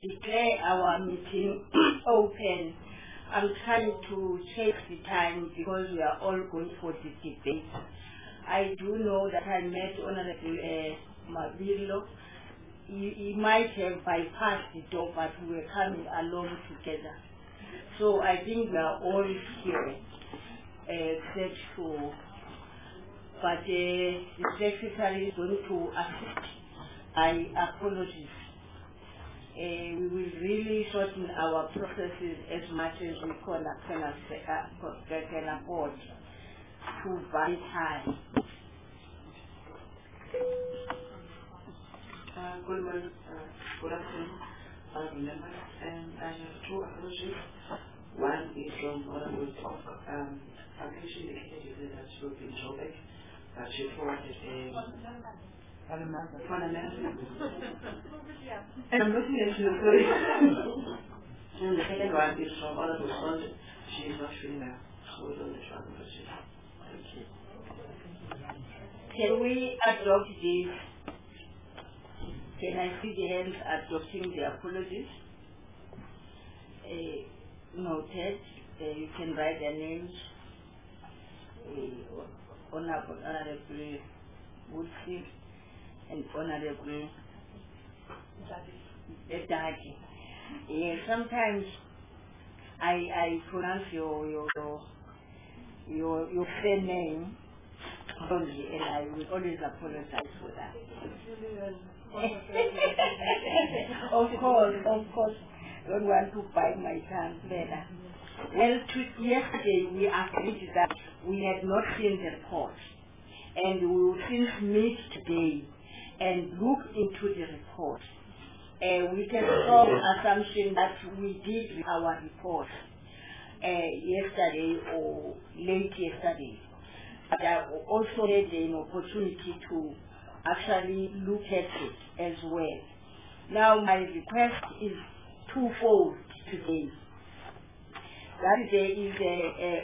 declare our meeting open. I'm trying to check the time because we are all going for the debate. I do know that I met Honorable Mabillo. He might have bypassed the door, but we were coming along together. So I think we are all here, except for, but the secretary is going to assist. I apologize. We will really shorten our processes as much as we can afford to buy time. Good morning, good afternoon, members. I have two approaches. One is from Honorable Talk. Application indicated that she will be in Joburg, but she forwarded phone amendment. And I'm looking at you, sorry. And the second one is from Honorable Sond. She is not feeling well, so we don't try to proceed. Thank you. Can we adopt this? Can I see the hands adopting the apologies? Noted. You can write their names. Honorable Woodfield and Honorable Dagi. Sometimes I pronounce your surname wrongly, and I will always apologize for that. Of course, don't want to bite my tongue better. Well, yesterday we agreed that we had not seen the report, and we will since meet today and look into the report. We can strong assumption that we did with our report yesterday or late yesterday. But I also had an opportunity to actually look at it as well. Now my request is twofold today. That there is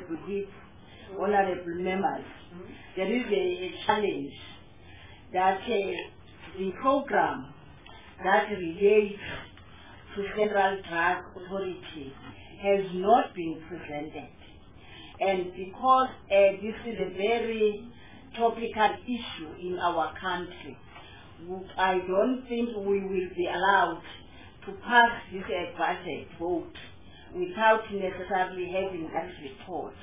honorable members. There is a challenge that the program that relates to Central Drug Authority has not been presented. And because this is a very topical issue in our country, I don't think we will be allowed to pass this budget vote without necessarily having that report.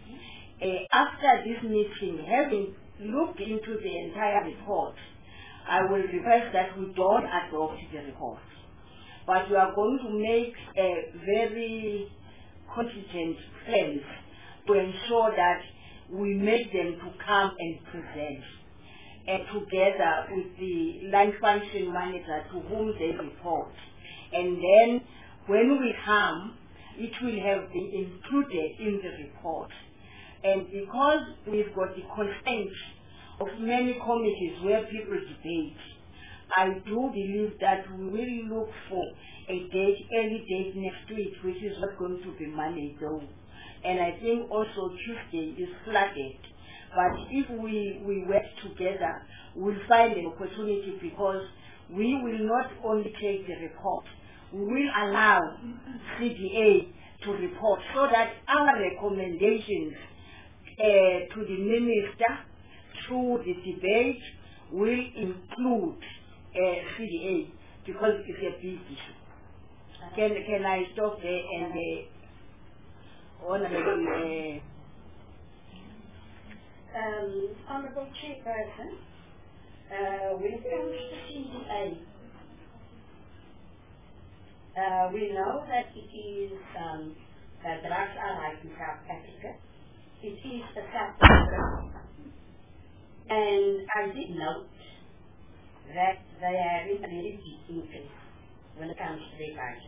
After this meeting, having looked into the entire report, I will request that we don't adopt the report, but we are going to make a very contingent plans to ensure that we make them to come and present, and together with the line function manager to whom they report. And then when we come, it will have been included in the report. And because we've got the consent of many committees where people debate, I do believe that we will look for a date, early date next week, which is not going to be Monday though. And I think also Tuesday is flooded. But if we work together, we'll find an opportunity, because we will not only take the report, we will allow CDA to report, so that our recommendations to the minister through the debate will include CDA, because it's a big issue. Can I stop there and Honorable Honorable Chairperson, when it comes to CDA, we know that it is that drugs are right in South Africa. It is a South Africa, and I did note that they are in a very big increase when it comes to their budget,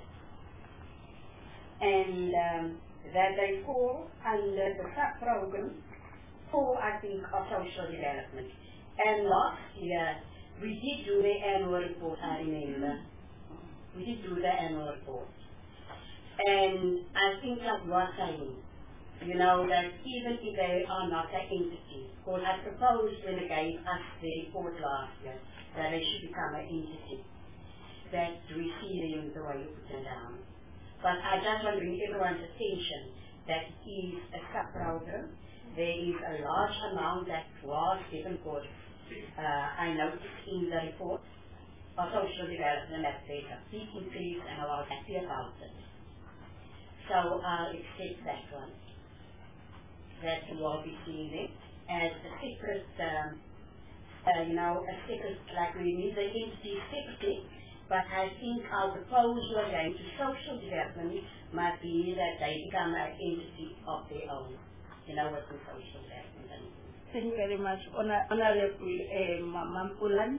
and that they fall under the sub-program for, I think, of social development. And last year, we did do the annual report, I remember. We did do the annual report. And I think, like you are saying, you know, that even if they are not an entity, because I suppose when they gave us the report last year, that they should become an entity, that receiving the way you put them down. But I just want to bring everyone's attention that it is a sub-program. There is a large amount that was given for, I noticed in the report of social development that there's a big increase and a lot of happy about it. So I'll accept that one, that you will be seeing it as a secret, a secret, like we need the entity separately, but I think our proposal again to social development might be that they become an entity of their own, with the social development. Thank you very much. Honorable Mampulan.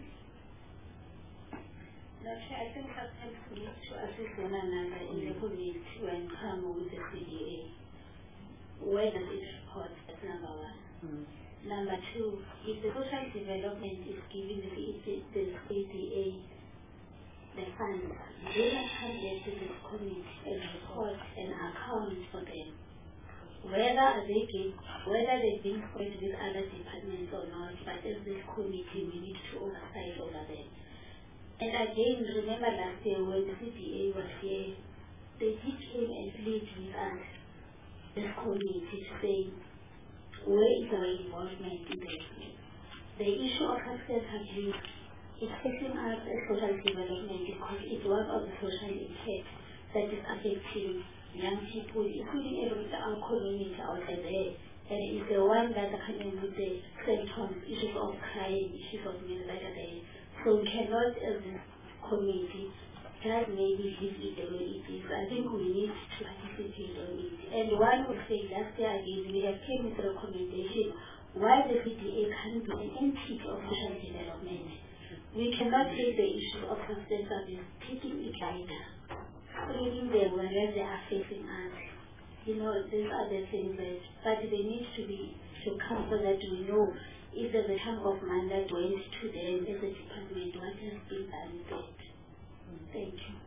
I think sometimes we need to assist one another in the community and come with the CDA. Where does it support? That's number one. Number two, if the social development is giving the CDA the funds, they must come back to this community and report and account for them. Whether they've been spread with other departments or not, but as this committee, we need to oversight over them. And again, remember last year when the CDA was here, they did came and plead with us, this committee, to say, where is our involvement in this? The issue of success abuse is facing us as social development because it's one of the social impacts that is affecting young people, including our community out there. And it's the one that are coming with the symptoms, issues of crime, issues of mental health. So we cannot, as a community, just maybe leave it the way it is. I think we need to participate on it. And one would say last year again, we have came with a recommendation why the CDA can be an entity of social development. We cannot take the issue of substance abuse, taking it lighter, bringing them wherever they are facing us. These are the things that, but they need to come so that we know if there's a chunk of money that went to them as a department, what has been done with it. Thank you.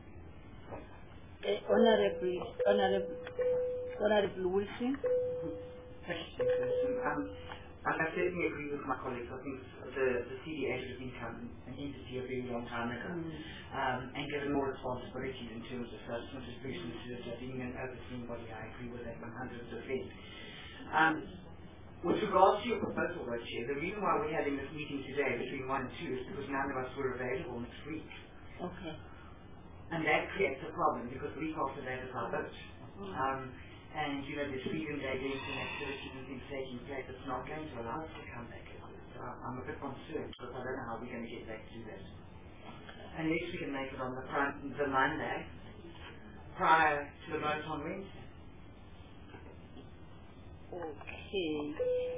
Honorable Wilson. Thank you, Chairperson. I certainly agree with my colleagues. I think the CDA should have become an entity a very long time ago, and given more responsibilities in terms of substance abuse and being an overseeing body. I agree with that 100%. With regards to your proposal, though, Chair, the reason why we're having this meeting today between 1 and 2 is because none of us were available next week. Okay. And that creates a problem because the week after that is our vote. And, there's Freedom Day, doing some activities and things taking place. It's not going to allow us to come back. So I'm a bit concerned because I don't know how we're going to get back to that. Unless we can make it on the Monday prior to the vote on Wednesday. Okay.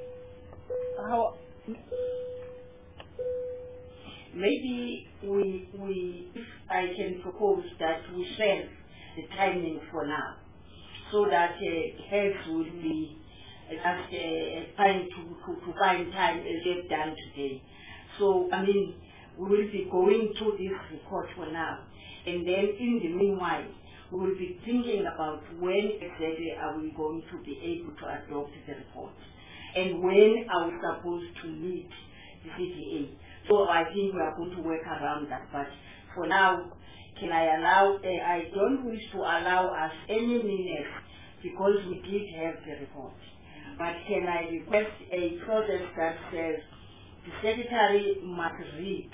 Maybe if I can propose that we shelve the timing for now, so that health will be just trying to find time as they've done today. So, we will be going through this report for now. And then in the meanwhile, we will be thinking about when exactly are we going to be able to adopt the report. And when are we supposed to meet the CDA. So I think we are going to work around that. But for now, can I allow, I don't wish to allow us any minutes because we did have the report. But can I request a process that says the secretary must read,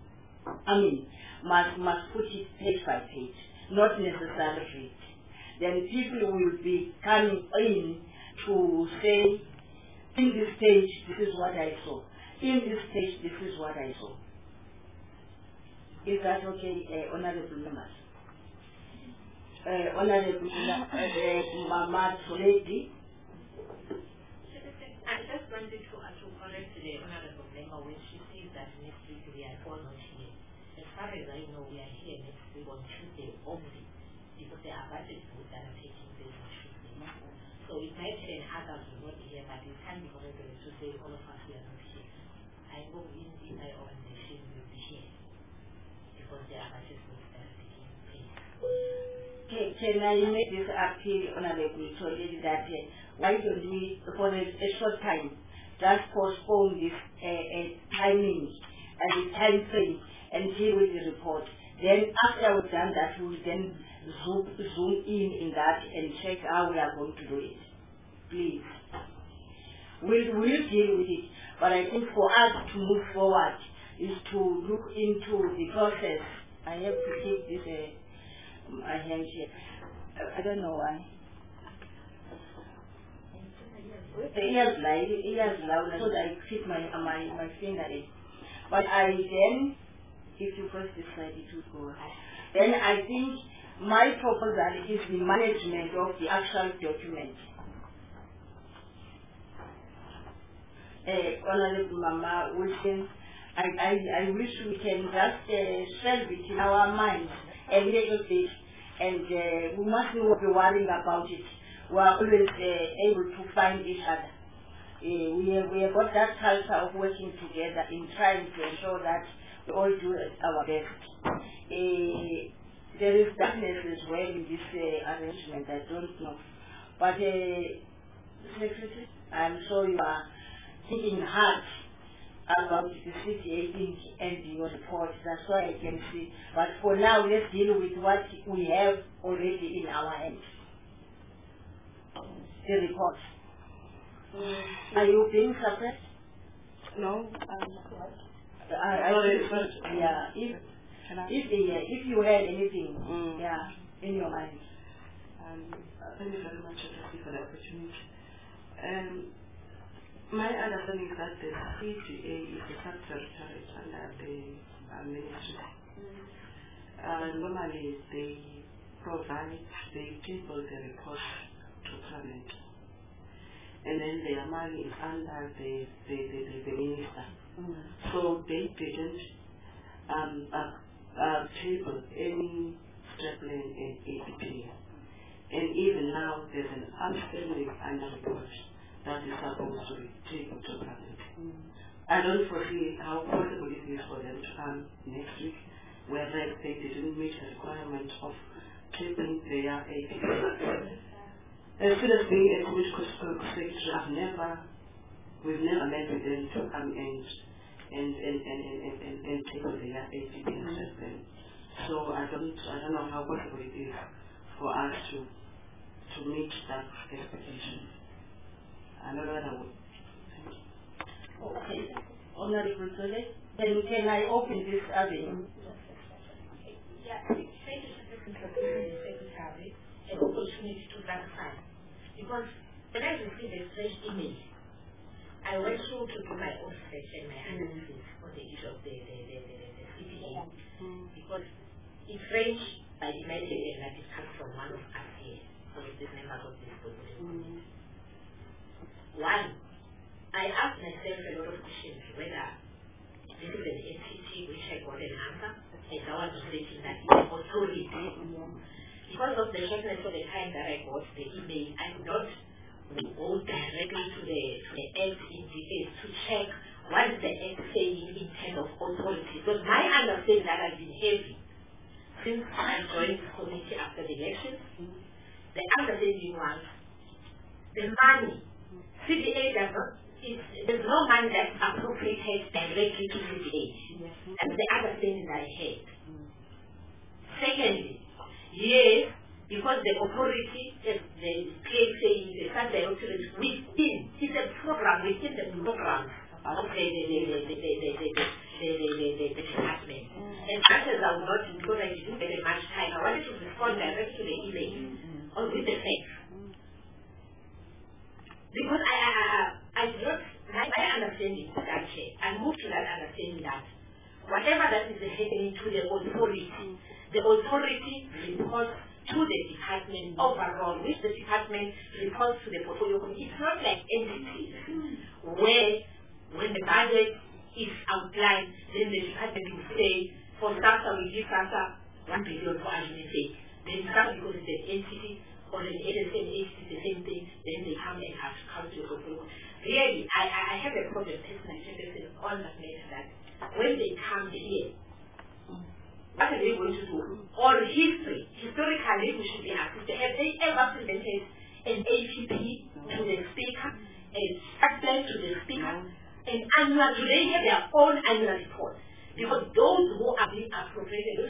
must put it page by page, not necessarily read. Then people will be coming in to say, in this page, this is what I saw. In this page, this is what I saw. Is that okay, Honorable members? Honorable Mama Soleti. I just wanted to correct the Honorable member when she says that next week we are all not here. As far as I know, we are here next week on Tuesday only, because there are budget votes that are taking place on Tuesday. So it might have others will not be here, but it can be corrected to say all of us we are not here. I know in my organization we will be here, because there are budget votes that are taking place. Can I make this appeal, Honorable Soleti, that why don't we, for a short time, just postpone this timing and the time frame and deal with the report. Then after we've done that, we'll then zoom in that and check how we are going to do it. Please. We'll deal with it. But I think for us to move forward is to look into the process. I have to keep this my hand here. I don't know why. The ears loud, so that I keep my finger in. But I then, if you press this slide, it will go. Then I think my proposal is the management of the actual document. Honorable Mama Wilson, I wish we can just shelve it in our minds a little bit, and we must not be worrying about it. We are always able to find each other. We have got that culture of working together in trying to ensure that we all do our best. There is darkness as well in this arrangement, I don't know. But, Secretary, I'm sure you are thinking hard about the CTA and your report. That's why I can see. But for now, let's deal with what we have already in our hands. The report. Are you being suppressed? No. Yeah. If you had anything, in your mind. Thank you very much for the opportunity. My understanding is that the CTA is a sub-territory under the ministry. Normally, they table the report to Parliament, and then their money is under the minister. So they didn't table any strapline and APP. And even now, there's an outstanding annual report that is supposed to be taken to Parliament. I don't foresee how possible it is for them to come next week, whether they didn't meet the requirement of keeping their APP. As soon as being a political secretary, we've never met with them to come and table their APP and so I don't know how possible it is for us to meet that expectation. I don't know that I would. Okay. Honorable Tole, then can I open this avenue? Yeah, thank you, Secretary, an opportunity to clarify. Because when I received a fresh email, I went through to do my own research and my analysis on the issue of the CTA. Because it's framed by the message that it comes from one of us here, one of the members of this committee. One, I asked myself a lot of questions whether this is an entity which I got an answer, and I was stating that it's an authority. Because of the shortness of the time that I got the email, I could not go directly to the Act in detail to check what is the Act saying in terms of authority. Because my understanding that I've been having since I joined the committee after the election, the understanding was the money, CDA does not, there's no money that's appropriated directly to CDA. That's the understanding that I had. Secondly, yes, because the authority, the PSA, the sub-directorate within, it's a program within the program of the department. And answers I would not, because I didn't get much time, I wanted to respond directly to the email or with the facts. Because I got my understanding that I moved to that understanding that whatever that is happening to the authority reports to the department overall, which the department reports to the portfolio committee. It's not like entities where when the budget is outlined, then the department will say, for SASA we give SASA 1 billion for argument's sake. Then SASA, because it's an entity or an entity, the same thing, then they come and have to come to the portfolio. Really, I have a problem personally on that matter that when they come here, what are they going to do? Or historically, we should be asked, have they ever presented an APP to the speaker, a statement to the speaker, an annual, do they have their own annual report? Because those who are being appropriated don't have to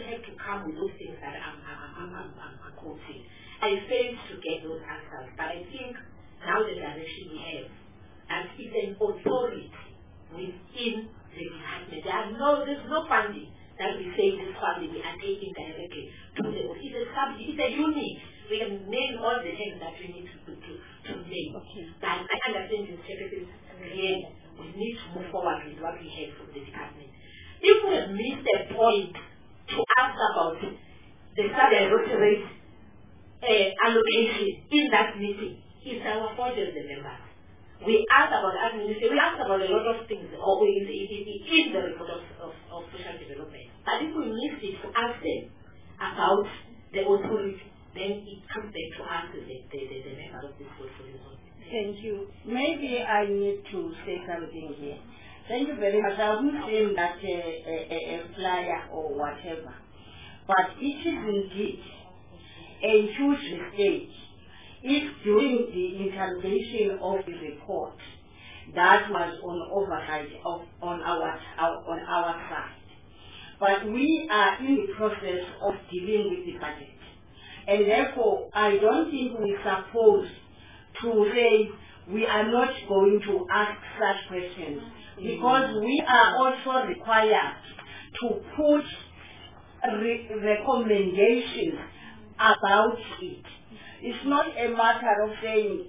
come with those things that I'm quoting. I failed to get those answers, but I think now the direction we have, and it's an authority within the department. There's no funding that we say this funding we are taking directly to the it's a unit. We can name all the things that we need to name. Okay. And I understand the secretary clearly. We need to move forward with what we have from the department. If we have missed a point to ask about the sub-directorate allocation in that meeting, it's our fault as the members. We asked about administration, we asked about a lot of things in the report of social development. But if we missed it to ask them about the authority, then it comes back to us as the member of this portfolio. Thank you. Maybe I need to say something here. Thank you very much. I wouldn't say that a flyer or whatever, but it is indeed a huge mistake if during the interrogation of the report that was on oversight on our side. But we are in the process of dealing with the budget. And therefore, I don't think we're supposed to say we are not going to ask such questions, because we are also required to put recommendations about it. It's not a matter of saying,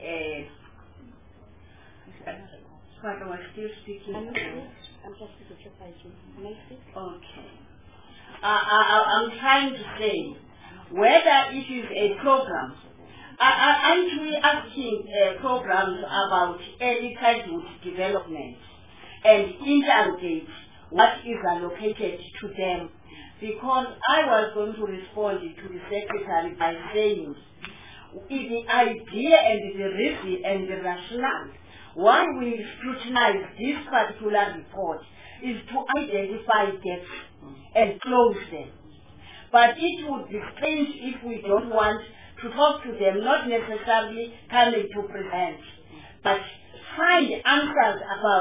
but I was still speaking. Okay. I'm trying to say whether it is a program. Aren't we asking programs about early childhood development and interrogate what is allocated to them? Because I was going to respond to the secretary by saying the idea and the reason and the rationale why we scrutinize this particular report is to identify gaps and close them. But it would be strange if we don't want to talk to them, not necessarily coming to present, but find answers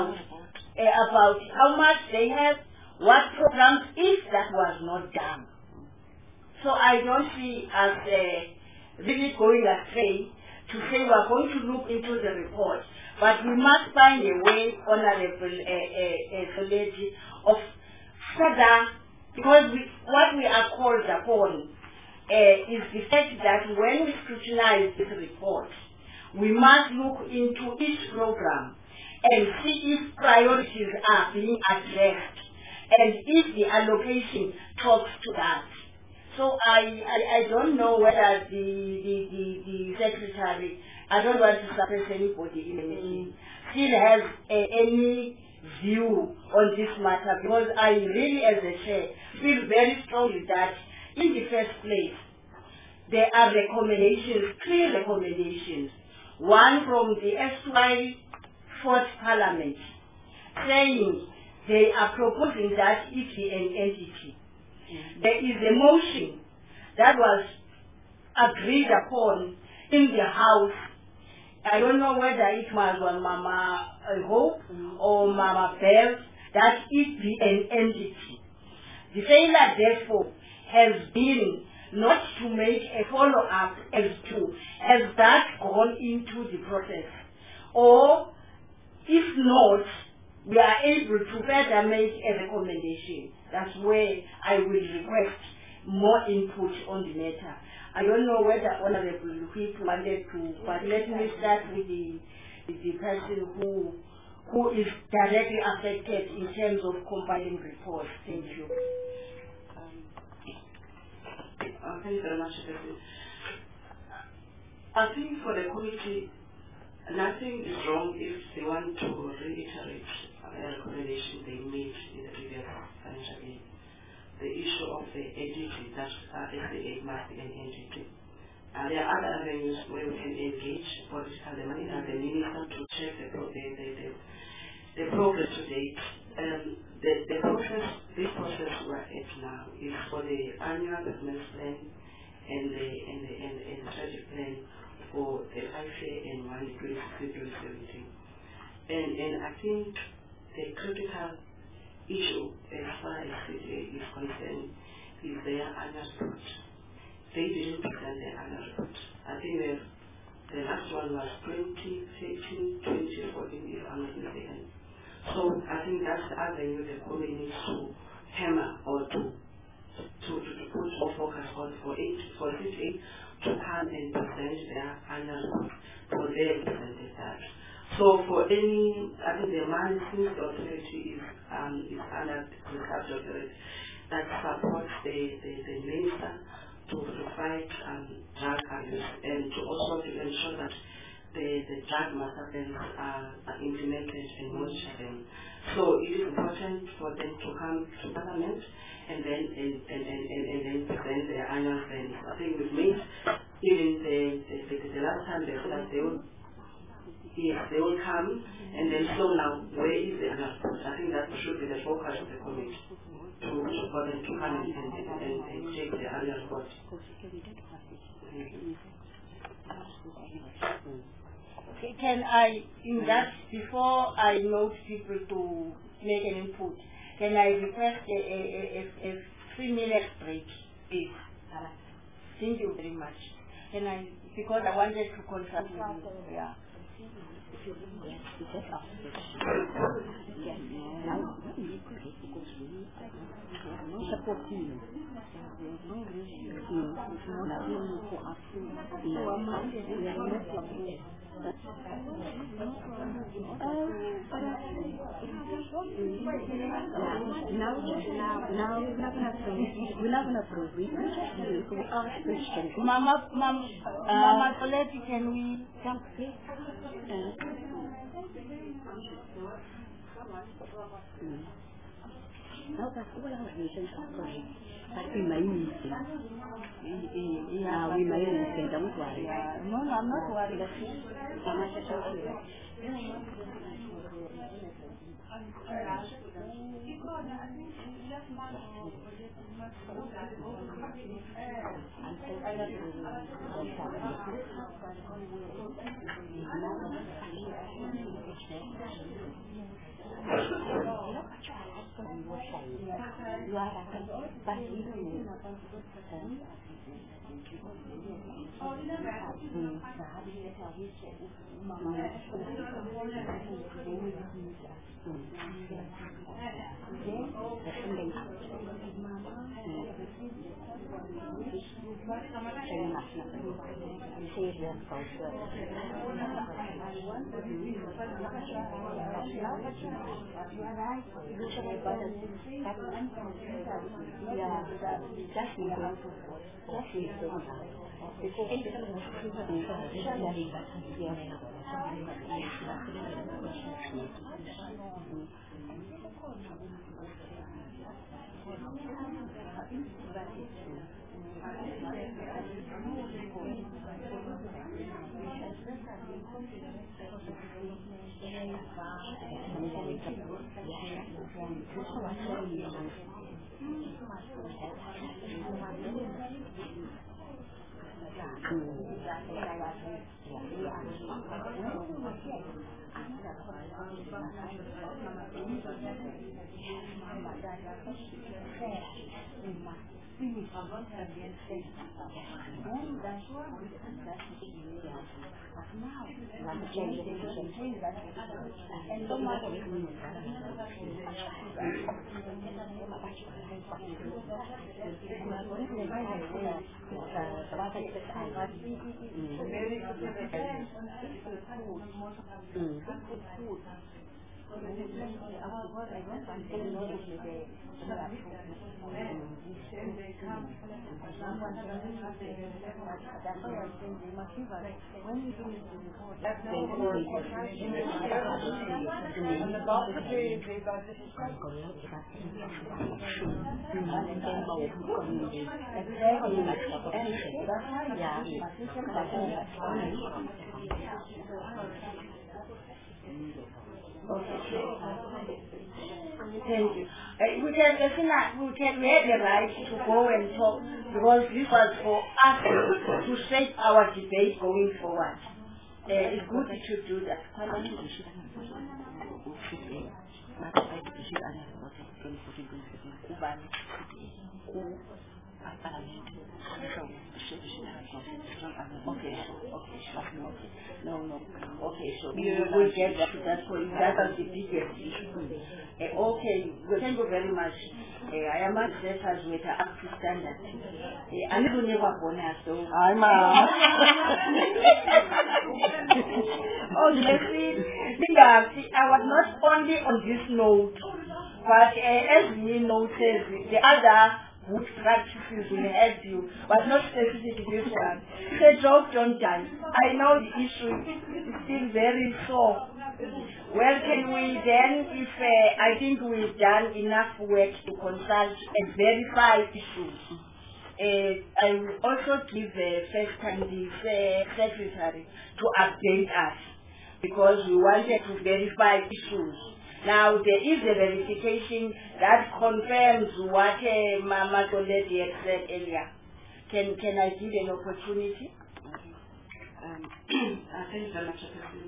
about how much they have, what programs, if that was not done. So I don't see us really going astray to say we are going to look into the report, but we must find a way, Honorable Soleti, of further, because what we are called upon is the fact that when we scrutinize this report, we must look into each program and see if priorities are being addressed and if the allocation talks to that. So I don't know whether the secretary, I don't want to suppress anybody in the meeting, still has any view on this matter, because I really, as a chair, feel very strongly that in the first place, there are recommendations, clear recommendations. One from the SY 4th Parliament, saying they are proposing that it be an entity. There is a motion that was agreed upon in the House. I don't know whether it was on Mama Hope or Mama Bell, that it be an entity. The failure, therefore, has been not to make a follow-up as to has that gone into the process, or if not, we are able to further make a recommendation. That's where I will request more input on the matter. I don't know whether Honorable Whip wanted to, but let me start with the person who is directly affected in terms of compiling reports. Thank you. Thank you very much, Secretary. I think for the committee, nothing is wrong if they want to reiterate a recommendation they made in the previous financial year. The issue of the entity, that SDA must be an entity. There are other avenues where we can engage politically and the minister to check the progress to date. The process, this process we're at now is for the annual business plan and the strategic plan for the 5-year and 2016-2017. And I think the critical issue as far as CTA is concerned is their annual report. They didn't present their annual report. I think the last one was 2013, 2014, if I'm not mistaken. So I think that's the avenue the committee needs to hammer or to put more focus on for CTA to come and present their annual report for their presented that. So for any, I think the money since the authority is under the subject that supports the minister to fight drug abuse and to also to ensure that the drug master plans are implemented and monitored. So it is important for them to come to Parliament and then present their annual plans. I think we've made even the last time they said that they will come, and then so now where is the annual report? I think that should be the focus of the committee for them to come and check the annual report. Can I, in that, before I note people to make an input, can I request a 3-minute break, please? Thank you very much. Can I, because I wanted to consult with you. Yeah. Now we're not going to approve. We ask questions. Mama Colette, can we come please? No, but all our reasons are correct. But we may miss it. We may miss it, don't worry. No, I'm not worried. Thank you. We have the right to go and talk because this was for us to shape our debate going forward. It's good to do that. Okay, no. Okay, so we'll get that for you. That was the biggest issue. Okay, well, thank you very much. I am at as with up to standard. I never bonus, so I'm oh, see, I was not only on this note, but as we noted, the other good practices will help you, but not specific this one. The job don't die. I know the issue is still very sore. Well, can we then, if I think we've done enough work to consult and verify issues, I will also give first time the secretary to update us because we wanted to verify issues. Now, there is a verification that confirms what Mama Toledi had said earlier. Can I give an opportunity? Thank you very much,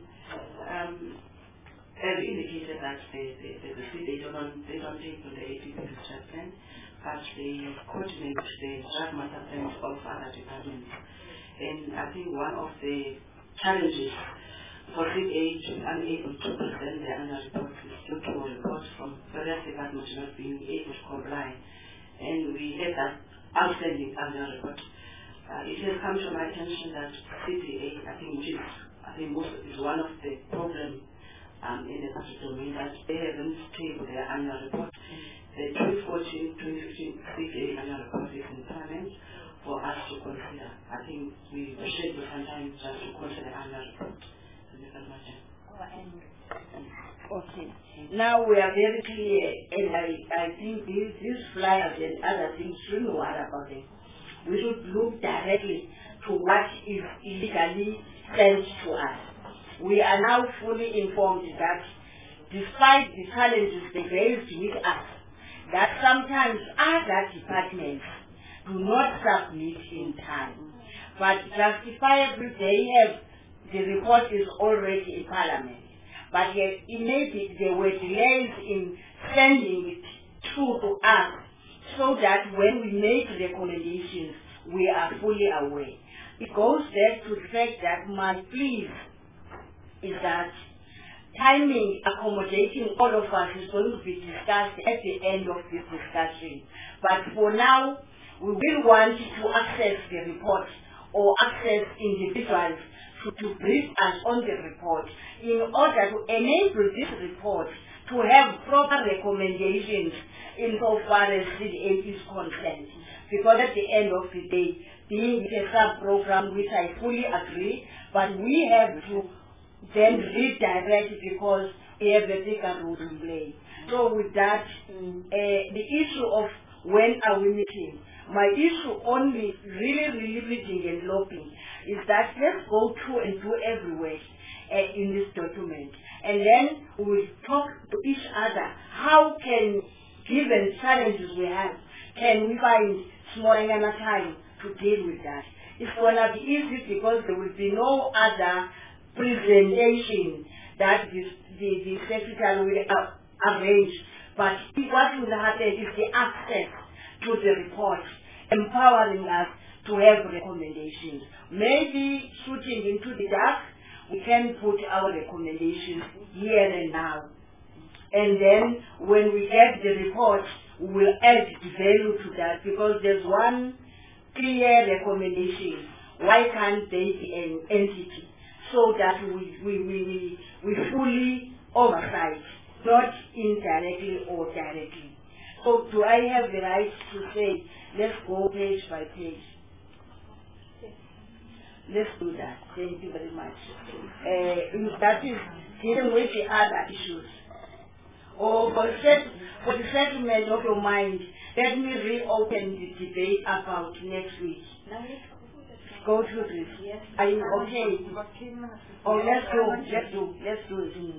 as indicated that they don't take on the APP plan, but they coordinate the drug master plans of other departments. And I think one of the challenges for CPA to be unable to present their annual report is due to reports from various departments not being able to comply. And we had that outstanding annual report. It has come to my attention that CPA, I think is one of the problems in the public domain that they haven't tabled their annual report. The 2014-2015 CPA annual report is in Parliament for us to consider. I think we should have some time just to consider the annual report. Okay. Now we are very clear, and I think these flyers and other things shouldn't worry about them. We should look directly to what is illegally sent to us. We are now fully informed that despite the challenges they raised with us, that sometimes other departments do not submit in time, but justifiably they have the report is already in Parliament, but yet it may be there were delays in sending it through to us so that when we make recommendations, we are fully aware. It goes back to the fact that my plea is that timing, accommodating all of us is going to be discussed at the end of this discussion. But for now, we will want to access the report or access individuals to brief us on the report in order to enable this report to have proper recommendations insofar as CDA is concerned. Because at the end of the day, being a sub-program, which I fully agree, but we have to then redirect because we have a bigger role to play. So with that, the issue of when are we meeting, my issue only really reading and lobbying is that let's go through and do everywhere in this document. And then we'll talk to each other. How can, given challenges we have, can we find small time to deal with that? It's going to be easy because there will be no other presentation that the secretary will arrange. But what will happen is the access to the report, empowering us to have recommendations. Maybe shooting into the dark, we can put our recommendations here and now. And then when we get the report, we will add value to that because there's one clear recommendation. Why can't they be an entity? So that we fully oversight, not indirectly or directly. So do I have the right to say, let's go page by page? Let's do that. Thank you very much. That is dealing with the other issues. Or for the settlement of your mind, let me reopen the debate about next week. Go through this. Yes. Are you okay? Oh, let's do it.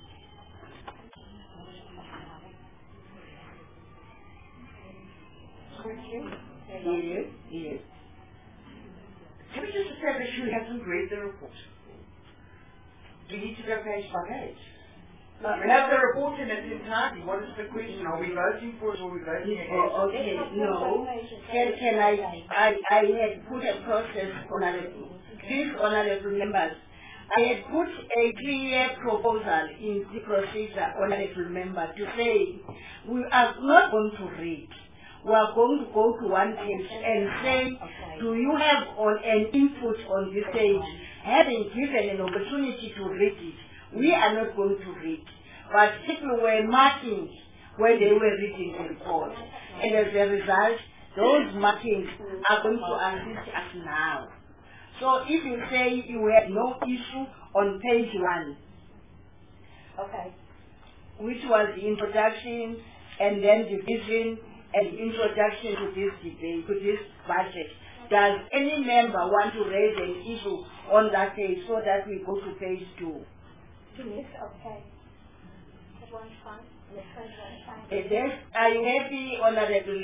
Yes. Can we just establish who hasn't read the report? Do we need to go page by page? We have the report in its entirety. What is the question? Are we voting for it or are we voting against it? Oh, okay, no. Can I had put a process, honorable. Please, honorable members, I had put a clear proposal in the procedure, honorable member, to say we are not going to read. We are going to go to one page and say, do you have an input on this page? Having given an opportunity to read it, we are not going to read. But people were marking when they were reading the report. And as a result, those markings are going to assist us now. So if you say you have no issue on page 1, Okay. which was the introduction and then division and introduction to this debate, to this budget, does any member want to raise an issue on that page so that we go to page 2? Okay. That one's fine. The first one's fine. Yes, are you happy, Honorable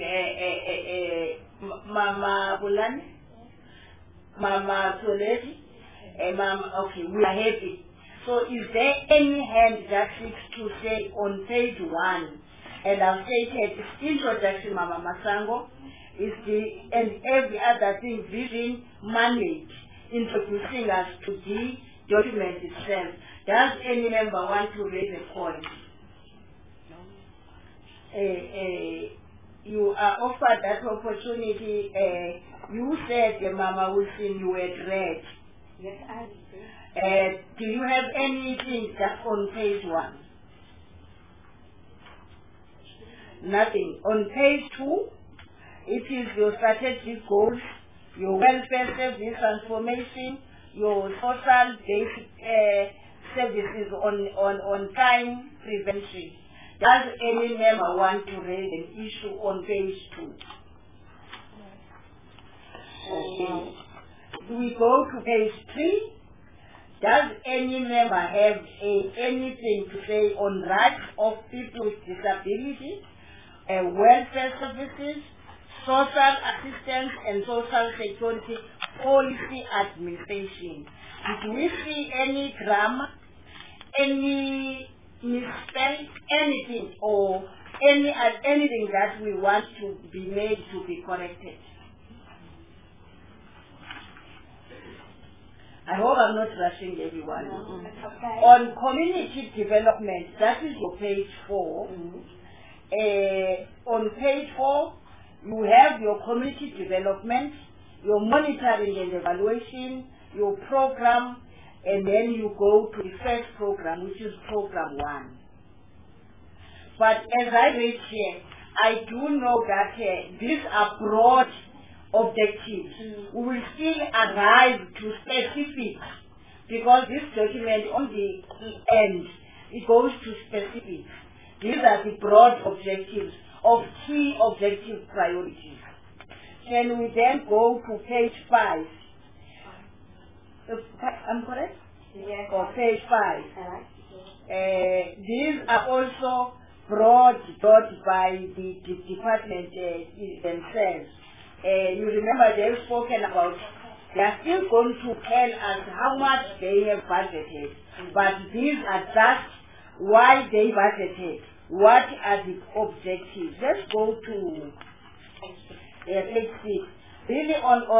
Mama Bulani? Mama Soleti? Mama, okay, we are happy. So is there any hand that seeks to say on page 1, and I've stated its introduction, Mama Masango, is and every other thing, vision, mandate, introducing us to the document itself. Does any member want to raise a point? You are offered that opportunity. You said, Mama Wilson, you were read. Yes, I do. Do you have anything that's on page 1? Nothing. On page 2, it is your strategic goals, your welfare service transformation, your social basic services on crime prevention. Does any member want to raise an issue on page 2? Okay. We go to page 3. Does any member have anything to say on rights of people with disability, welfare services, social assistance and social security policy administration? Did we see any grammar, any misspell, anything, or anything that we want to be made to be corrected? I hope I'm not rushing everyone. No, okay. On community development, that is your page 4. On page 4, you have your community development, your monitoring and evaluation, your program, and then you go to the first program, which is program 1. But as I read here, I do know that these are broad objectives. We will still arrive to specifics, because this document on the end, it goes to specifics. These are the broad objectives of key objective priorities. Can we then go to page 5? I'm correct? Yes. Or page 5. These are also brought by the department themselves. You remember they've spoken about, they are still going to tell us how much they have budgeted, but these are just why they budgeted. What are the objectives? Let's go to page 6. Really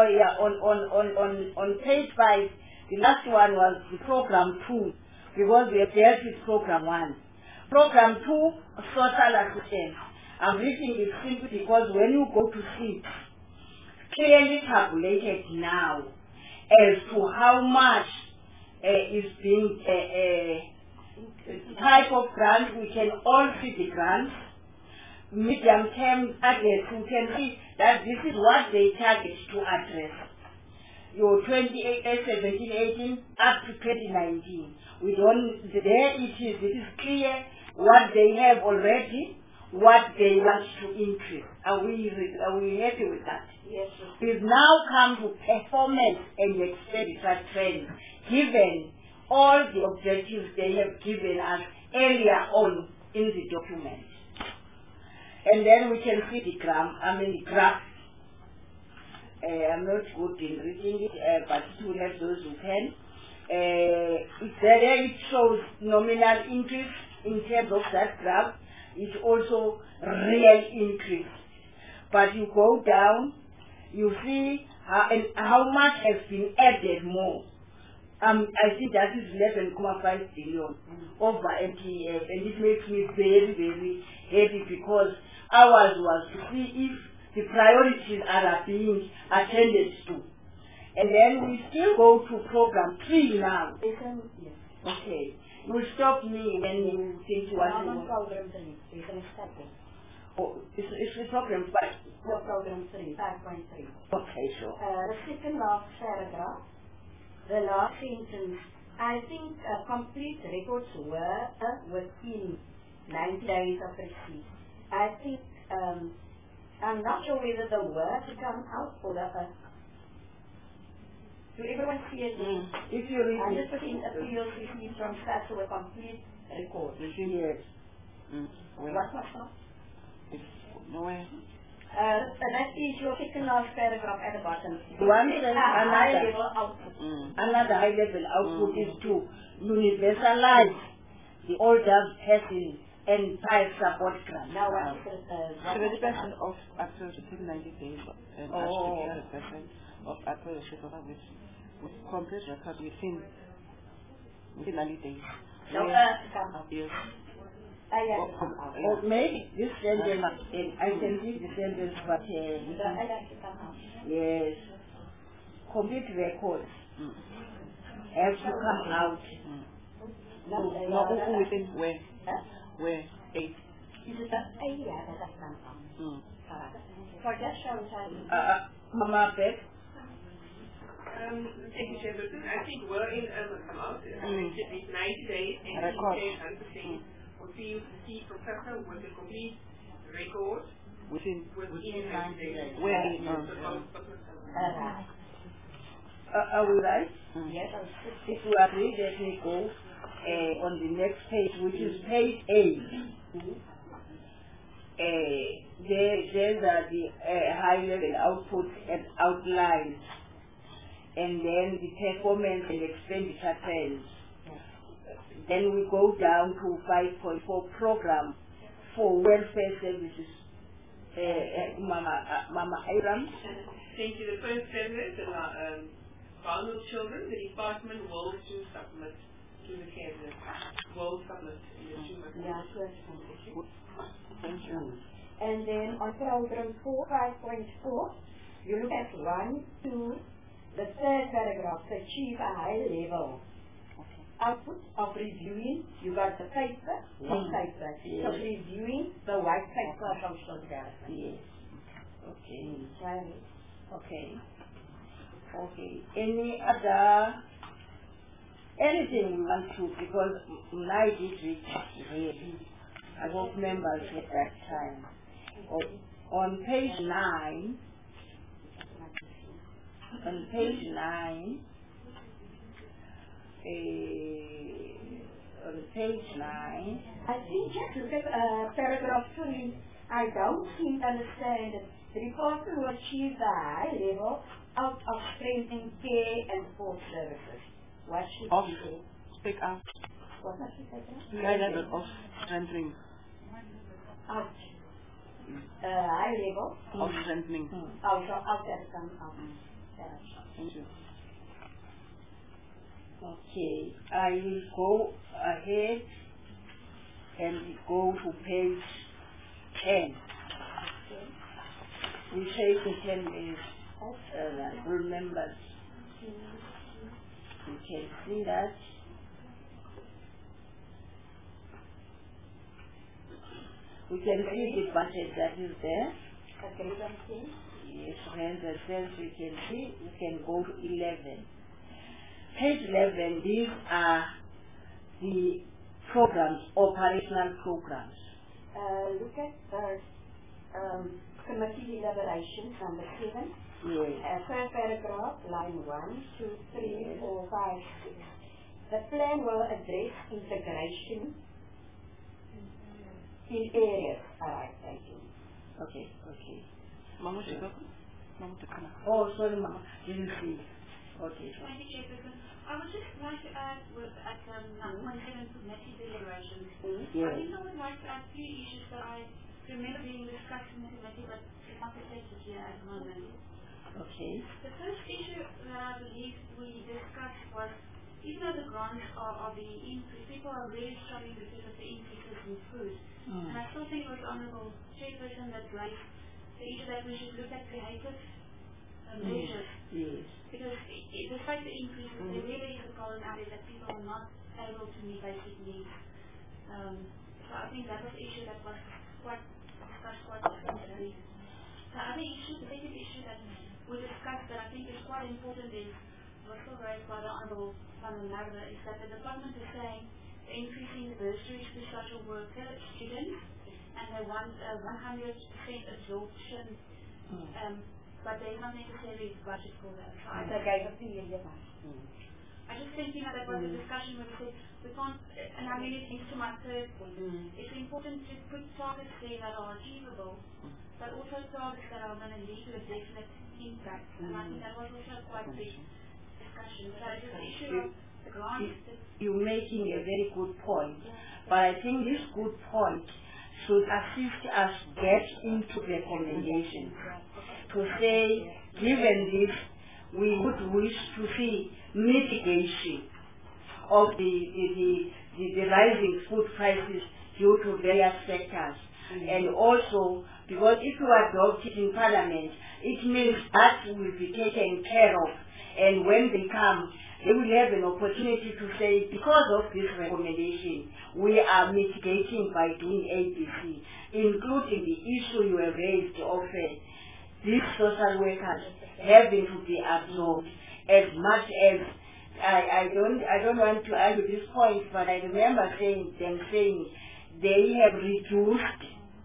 on page 5, the last one was the program 2, because we have dealt with program 1. Program 2, social assistance. I'm reading it simply because when you go to see, clearly tabulated now as to how much is being type of grant. We can all see the grants, medium term targets. We can see that this is what they target to address. Your 2017-18 up to 2019. We don't, there it is clear what they have already, what they want to increase. Are we happy with that? Yes. We've now come to performance and expenditure trend, given all the objectives they have given us earlier on in the document. And then we can see the graph. I'm not good in reading it, but it will have those who can. There it shows nominal increase in terms of that graph, it's also real increase. But you go down, you see how much has been added more. I think that is 11.5 billion over MTF, and it makes me very, very happy because ours was to see if the priorities are being attended to. And then we still go to program 3 now. Okay. You will stop me when you think you want to. Program 3. Oh, it's program 5. No, program 3, 5.3. Okay, sure. The second last paragraph, the last sentence, I think complete records were within 90 days of receipt. I think, I'm not sure whether the word to come out or the do everyone see it? If you read 100% appeals received from staff to a complete record. yes. What was that? Nowhere. That is your second last paragraph at the bottom. One is high level output. Another high level output is to universalize the older person and child support grant. Now what is 70% of after 90 days and actually 100% of after the shift over with complete record within 90 days. No, Yes. Or maybe this sentence, I can read the sentence, but yes, complete records have to come out. No, within where? Where? 8. Is it a year that has come from? For just show time. Mama Beck? Thank you, Chairperson. I think we're in come out. It's 90 days and Record. 100%. For PUC professor with a complete record Within 90 days. where? Are we right? Yes. If you agree, let me go on the next page, which is page 8. There's the high level output and outline, and then the performance and expenditure trends. Then we go down to 5.4 program for welfare services. Mama Abrams. Thank you. The first sentence, vulnerable children, the department will to submit to the cabinet. Will submit in the 2 months. Yeah, sure. Thank you. And then on program 4, 5.4, you look at 1, 2, the third paragraph, to achieve a high level output of reviewing, you got the paper, one paper, so reviewing the white paper of social development. Yes. Okay. Right. Okay. Okay. Anything we want to, because I did reach really. I hope members at that time. On page 9, I think just look at paragraph 3. I don't seem to understand it. The department will achieve the high level out of strengthening care and support services. What should Off. we say? Speak out. What must we say? High level of strengthening. Out. High level. Of strengthening. Out has come out. Thank you. okay, I will go ahead and go to page 10. We take the 10 minutes. Remember, you can see that. We can see the budget that is there. Yes, when the cells we can see, you can go to 11. Page 11, these are the programs, operational programs. Look at the committee deliberations, number 7. Yes. First paragraph, line 1, 2, 3, 4, 5, 6. The plan will address integration in areas. Alright, thank you. Okay, okay. Mama, she got. Mama, Oh, sorry, Mama. Didn't see. Okay. Thank you, Chairperson. I would just like to add at 1.7 committee deliberations. Yes. I think I would like to add 3 issues that I remember being discussed in the committee, but it's not protected here at the moment. Okay. The first issue that I believe we discussed was, even though the grants are being increased, people are really struggling because of the increases in food. And I still think it was Honourable Chairperson that raised the issue that we should look at creative measures. Yes. Because despite the increases, there really is a problem out there that people are not able to meet basic needs. So I think that was an issue that was discussed quite extensively. The other issue, the second issue that we discussed that I think is quite important is, was still raised by the Honourable Van der Merwe, is that the department is saying they're increasing the bursaries to social worker students, and they want 100% absorption, but they're not necessarily budget for that. So I just think, that was a discussion where we said, we can't, and I mean it leads to my third point. It's important to put targets there that are achievable, but also targets that are going to lead to a definite impact. And I think that was also quite a big discussion. So it's an issue of the grants. You're making a very good point, but I think this good point should assist us get into recommendations to say, given this, we would wish to see mitigation of the rising food prices due to various factors. And also, because if you adopt it in Parliament, it means that will be taken care of. And when they come, they will have an opportunity to say, because of this recommendation, we are mitigating by doing ABC, including the issue you have raised of these social workers having to be absorbed. As much as I don't want to argue this point, but I remember saying they have reduced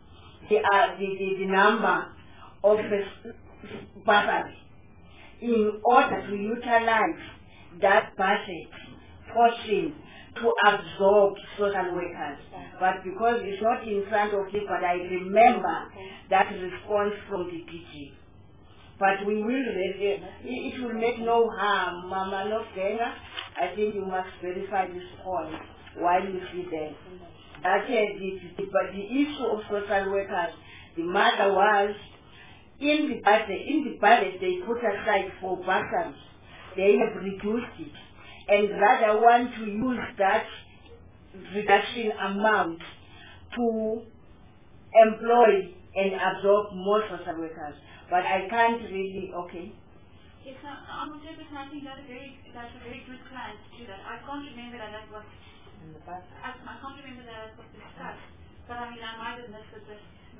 the number of bursaries in order to utilize that budget portion to absorb social workers. But because it's not in front of me, but I remember that response from the DG. But we will, it will make no harm, Mama Nofgenga. I think you must verify this point while you see them. But the issue of social workers, the matter was, in the budget they put aside for bursaries, they have reduced it, and rather want to use that reduction amount to employ and absorb more social workers. But I can't really, okay. Yes, I'm I think that's a very good plan to do that. I can't remember that was in the budget. I can't remember that was discussed, but I mean I might have missed it.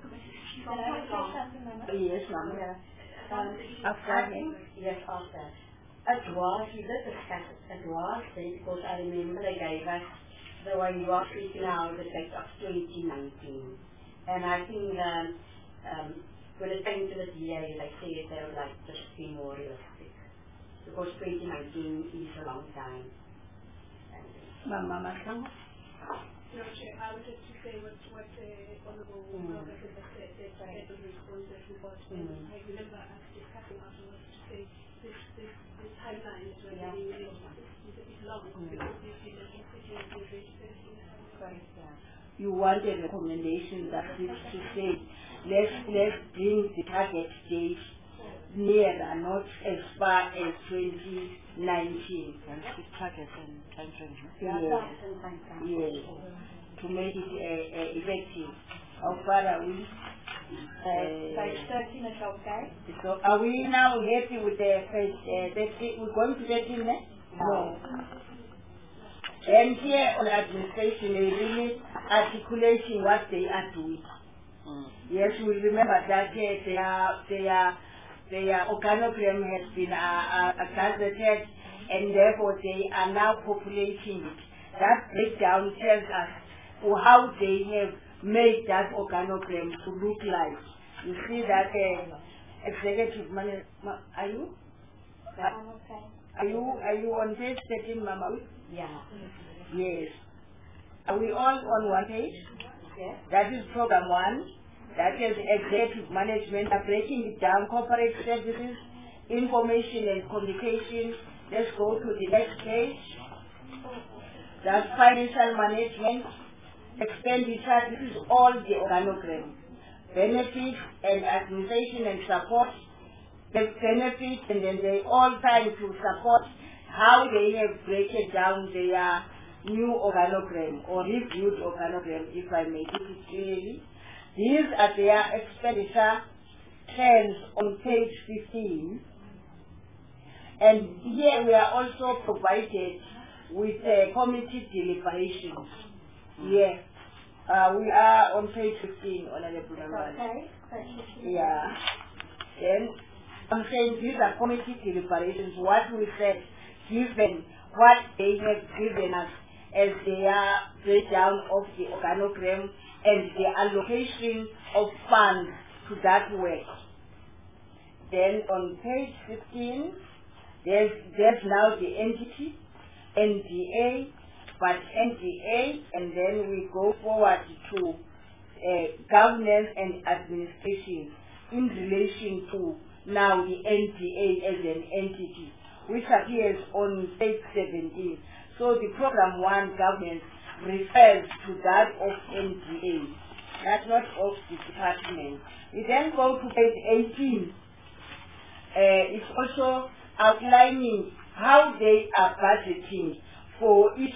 Yes, Mama. Yes, after. It was, we did discuss it. It was there because I remember they gave us the way you are speaking now, the date of 2019. And I think when it came to the DA, they said they would like just be more realistic. Because 2019 is a long time. Mama. No, Chair, I would just say what the Honourable Professor said, that the response that we got. I remember us discussing afterwards to say this timeline is really a bit long because we've been looking at you want a recommendation that is to say, let's bring the target date nearer, not as far as 2019. Target and time frame. Yes. To make it effective. How far are we? Page 13 is okay. So are we now happy with the page 13? We're going to 13 next? No. And here on administration, they really articulating what they are doing. Yes, we remember that their organogram has been gazetted, and therefore they are now populating it. That breakdown tells us how they have made that organogram to look like. You see that executive manager, are you? Are you on page 13, Mama? Yeah. Yes. Are we all on one page? Yes. That is program 1. That is executive management, breaking it down, corporate services, information and communication. Let's go to the next page. That's financial management, expenditure. This is all the organogram. Benefits and administration and support. The benefits, and then they all try to support how they have breaking down their new organogram or reviewed organogram, if I may put it clearly. These are their expenditure trends on page 15. And here we are also provided with committee deliberations. Yes. We are on page 15, Honorable Member. Okay. Yeah. Then I'm saying these are committee deliberations. What we said, given what they have given us as their breakdown of the organogram and the allocation of funds to that work. Then on page 15, there's now the entity, NDA, but NDA, and then we go forward to governance and administration in relation to now the NDA as an entity, which appears on page 17. So the program 1 governance refers to that of NDA, that's not of the department. We then go to page 18. It's also outlining how they are budgeting for each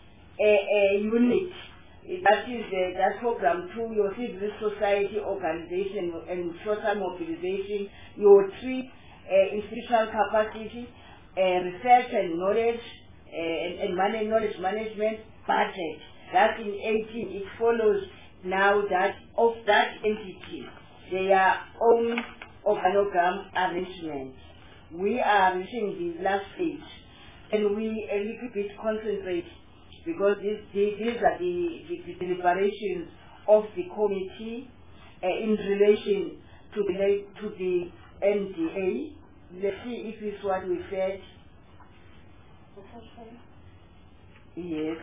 unit. That is that program 2, your civil society organization and social mobilization, your 3, institutional capacity, research and knowledge, and knowledge management budget. That's in 18. It follows now that of that entity, their own organogram arrangement. We are reaching the last stage, and we a little bit concentrate because these are the deliberations of the committee in relation to the NDA. Let's see if it's what we said. Yes.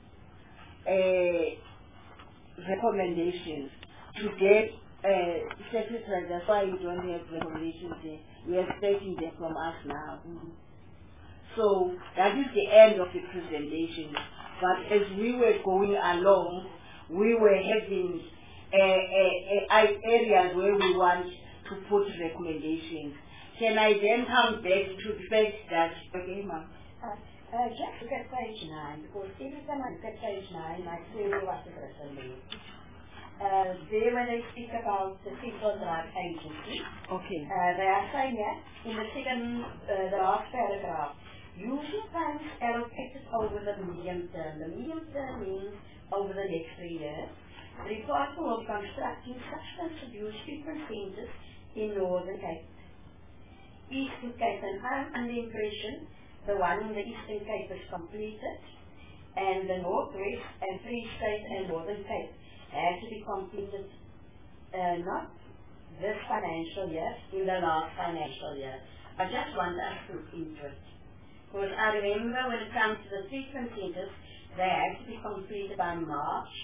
Recommendations to get secretary. That's why you don't have recommendations there. We are expecting them from us now. So that is the end of the presentation. But as we were going along, we were having areas where we want to put recommendations. Can I then come back to the fact that, okay, ma'am? Just look at page 9, because every time I look at page 9, I clearly what is written there. There when they speak about the People's Rights Agency, okay. They are saying that in the second, the last paragraph, using funds allocated over the medium term. The medium term means over the next 3 years. The department will be constructing substance abuse treatment centers in Northern Cape, Eastern Cape, and I'm under the impression the one in the Eastern Cape is completed, and the Northwest and Free State and Northern Cape have to be completed not this financial year, in the last financial year. I just want us to look into it. Because I remember when it comes to the treatment centers, they have to be completed by March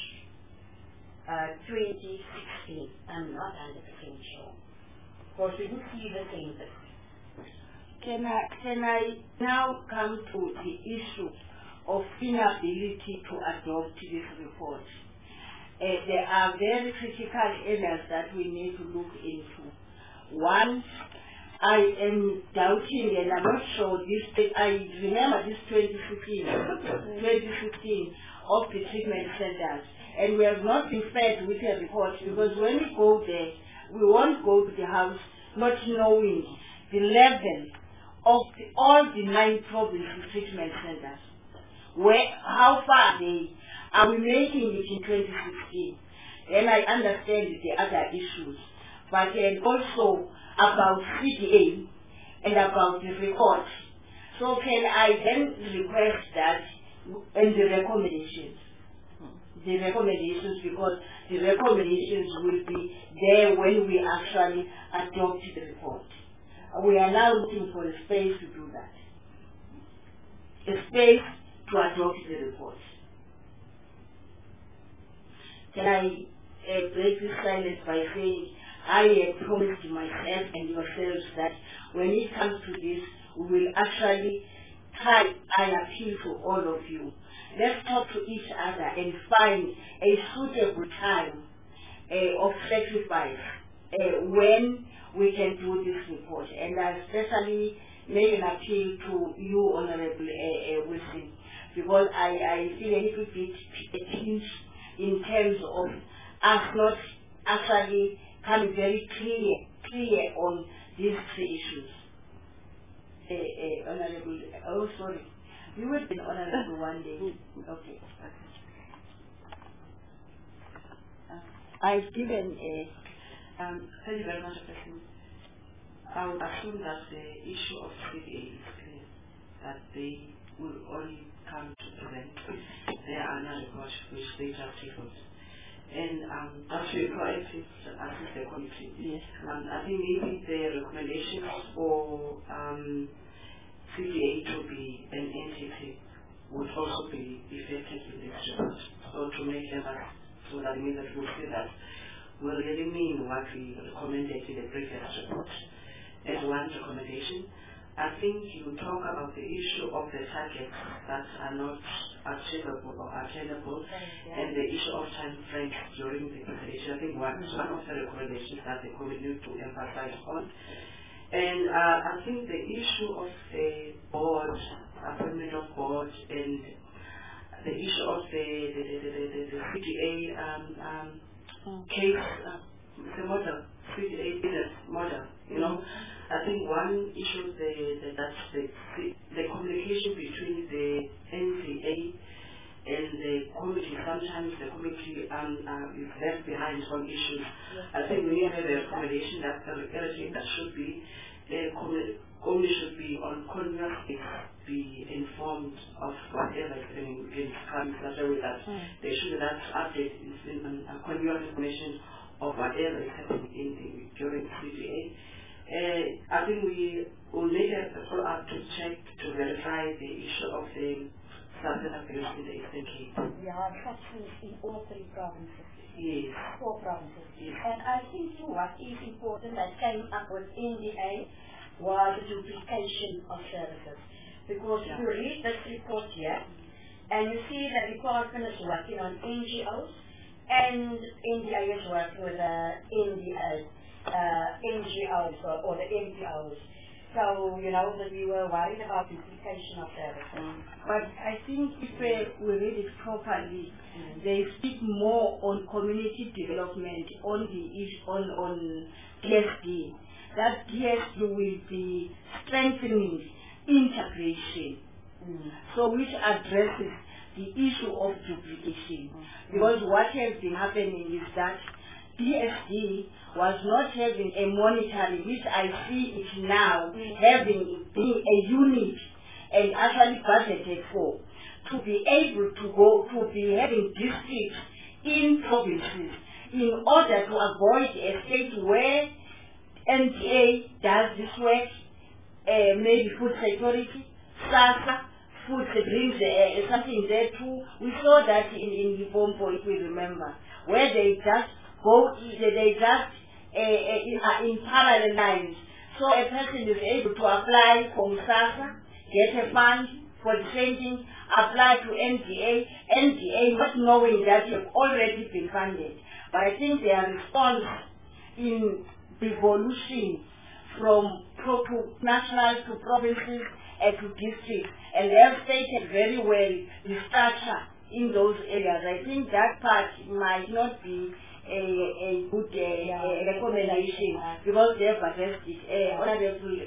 2016. I'm not 100% sure. Of course, we didn't see the centers. Can I now come to the issue of inability to adopt this report? There are very critical areas that we need to look into. One, I am doubting, and I'm not sure I remember this 2015 of the treatment centers, and we have not been fed with a report, because when we go there, we won't go to the house not knowing the level of all the 9 province treatment centers. How far are we making it in 2016? And I understand the other issues, but also about CDA and about the report. So can I then request that and the recommendations? The recommendations, because the recommendations will be there when we actually adopt the report. We are now looking for a space to do that. A space to adopt the report. Can I break this silence by saying I have promised myself and yourselves that when it comes to this, we will actually I appeal to all of you. Let's talk to each other and find a suitable time of sacrifice when we can do this report. And I especially make an appeal to you, Honorable Wilson, because I feel a little bit pinched in terms of us not actually coming very clear on these three issues. Honorable, oh sorry, you will be honorable one day. Okay. I've given Thank you very much, President. I would assume that the issue of CDA is clear, that they will only come to present their annual report which they just tabled. And just to be proactive, assist the committee. yes. I think maybe the recommendations for CDA to be an entity would also be effective in this report. So to make effort, so that means that we'll see that we really mean what we recommended in the previous report. As one recommendation, I think you talk about the issue of the targets that are not achievable or attainable, and the issue of time frames during the presentation. I think one of the recommendations that the committee need to emphasize on. And I think the issue of the board, appointment of board, and the issue of the CDA case, the model, CDA business model, you know. I think one issue that's the communication between the NCA and the committee. Sometimes the committee is left behind on issues. I think we have a recommendation that the reality that should be the committee should be on continuously be informed of whatever is in such a way that they should that update in continuous information of whatever is happening during CDA. I think we will make a follow-up to check to verify the issue of the substance abuse in the Eastern Cape. Yeah, such in all three provinces. Yes. 4 provinces. Yes. And I think too what is important that came up with NDA was the duplication of services. Because you read this report here and you see that the department is working on NGOs and NDA is working with NGOs or the NGOs. So, you know, that we were worried about duplication of services. But I think if we read it properly, they speak more on community development on the issue on DSD. That DSD will be strengthening integration, so which addresses the issue of duplication. Because what has been happening is that DSD was not having a monitoring, which I see it now having being a unit and actually budgeted for, to be able to go to be having districts in provinces in order to avoid a state where NTA does this work, maybe food security, SASA, food brings something there too. We saw that in Limpopo, if we remember, where they just go, they just in parallel lines. So a person is able to apply from SASA, get a fund for the same thing, apply to NDA not knowing that you've already been funded. But I think their response in devolution from national to provinces and to districts, and they have stated very well the structure in those areas. I think that part might not be a good recommendation because they have addressed it. Honorable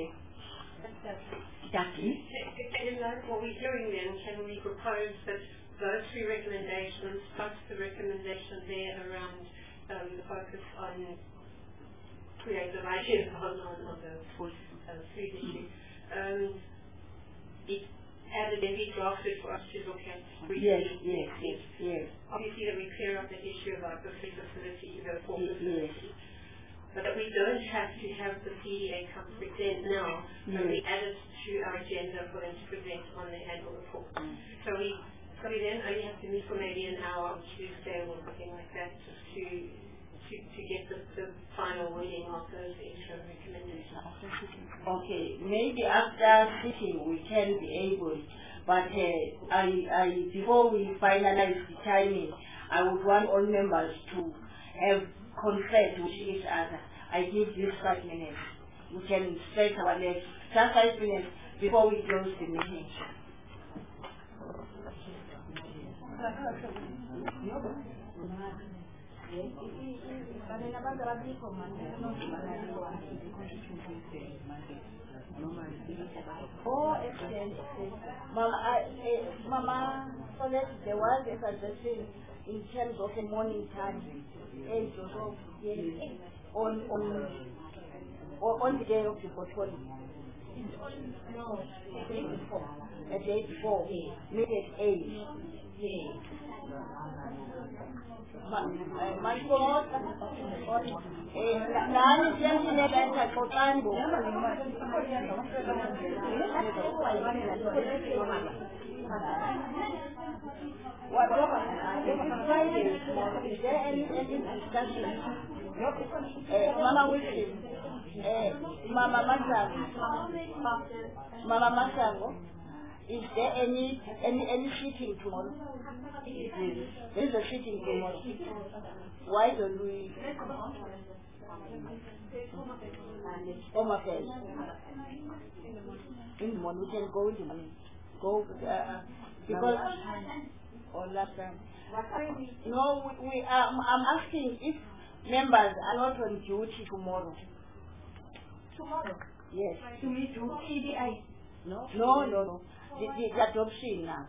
Jackie. In line what we're doing then, can we propose that those 3 recommendations plus the recommendation there around the focus on creative ideas on the food issue, it added and be drafted for us to look at? Yes. Obviously that we clear up the issue about the free facility, the 4 facility. But that we don't have to have the CDA come present now, but we add it to our agenda for them to present on the annual report. So we then only have to meet for maybe an hour on Tuesday or something like that, just to to get the final wording of those interim recommendations. Okay, maybe after sitting we can be able, but I before we finalize the timing, I would want all members to have conferred with each other. I give this 5 minutes. We can stretch our legs. Just 5 minutes before we close the meeting. Oh, excellent. Mama, so that there was a suggestion in terms of the morning time, 8 or so, yes, on the day of the portfolio. No, a day before. A day before. Make it 8. Is there any discussion? Mama Wilson, Mama Masango, is there any sitting tomorrow? There is a sitting tomorrow. Why don't we? Home affairs. In the morning, we can go in the morning. Go because or last time. No, we I'm asking if members are not on duty tomorrow. Tomorrow? Yes. To me do EDI? No. No. The adoption now.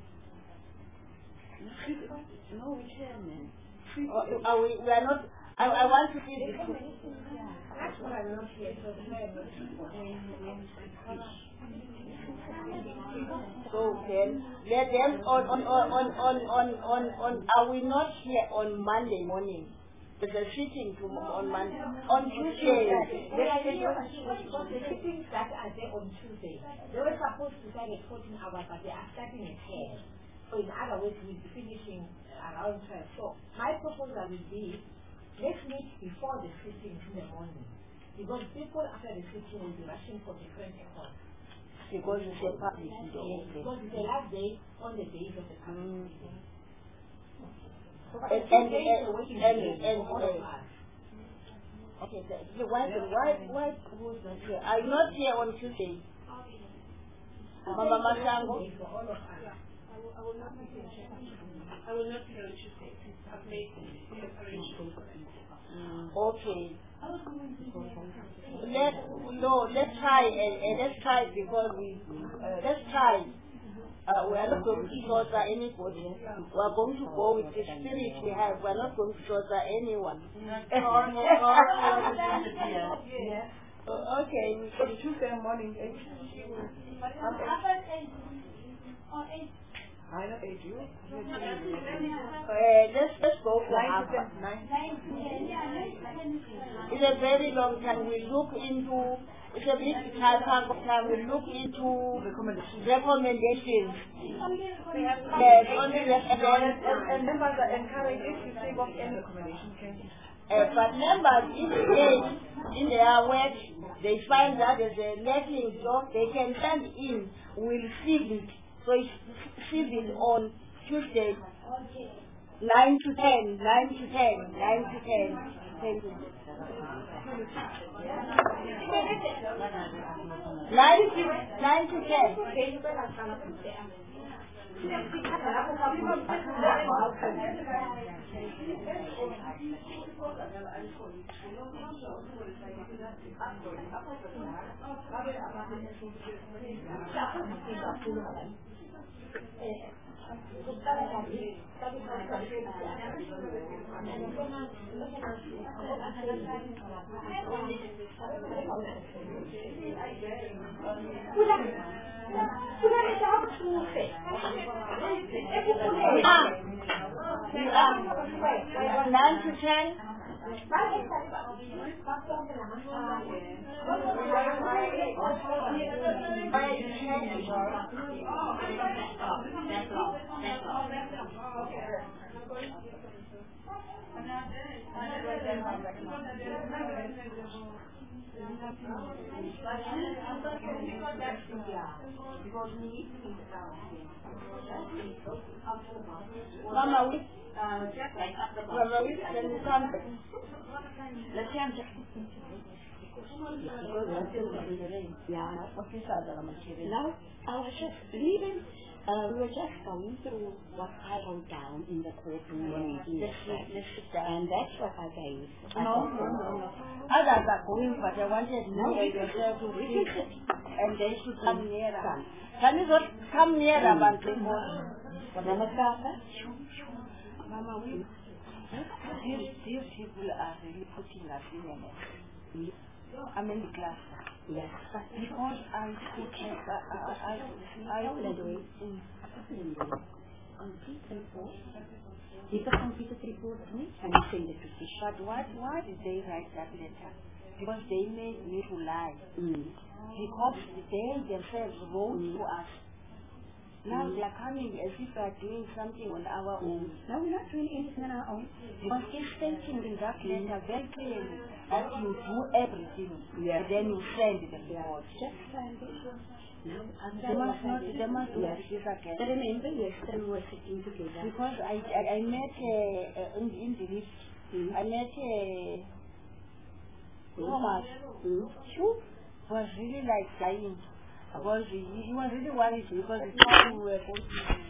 No, we can. We are not. I want to see this. That's what I'm not here. So then, let them on. Are we not here on Monday morning? There's a sitting on Monday. On Tuesday. The sittings that are there on Tuesday, they were supposed to start at 14 hours, but they are starting at 10. So in other words, we'll be finishing around 12. So my proposal will be, let's meet before the sitting in the morning. Because people after the sitting will be rushing for different efforts. Because it's a public day. Because it's the last day on the days of the public meeting. Okay, why who's not here? I'm not here on Tuesday. Mama Masango? I will not be here. I will not be here on Tuesday. I've made arrangements for it. Okay. Let's try because let's try. We are not going to torture anybody. We are going to go with the spirit we have. We are not going to torture anyone. Okay. For Tuesday morning, 8. I know 8. Let's go for 9. It's a very long time. We look into. It's a bit tight time. We look into recommendations. Yes, and members are encouraged if you think of any recommendation. But members, if they, in their work, they find that there's a lacking job, they can send in. We'll receive it. So it's receiving on Tuesday, 9 to 10. 9 to 10. 9 to 10. Mama, we can you come back? Let's change. Yeah. No, I was just leaving. We were just going through what I wrote down in the courtroom and that's what I gave. No. Others are going, but I wanted to know yourself to read it, and they should come nearer. Can you just come nearer, but Mama, these people are really putting us in a mess. I'm in the class. Yes. Because I could check, People complete the report to me and send it to me. But why did they write that letter? Because they made me to lie. Because they themselves wrote to us. Now they are coming as if we are doing something on our own. No, we're not doing anything on our own. Because it's stating in that letter very clearly that you do everything, and then you send the report. Just send it. No, They must not do this again. I remember yesterday we were sitting together. Because I met in the list, I met Thomas, who was really like dying. Because he was really worried because he thought we were going to